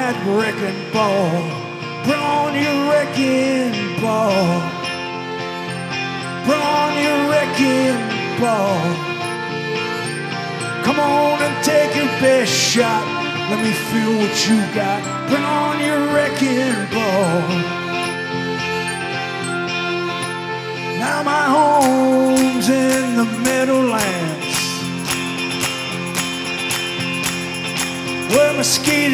that wrecking ball. Bring on your wrecking ball. Bring on your wrecking ball. Come on and take your best shot. Let me feel what you got. Bring on your wrecking ball. Now my home's in the Meadowlands, where mosquitoes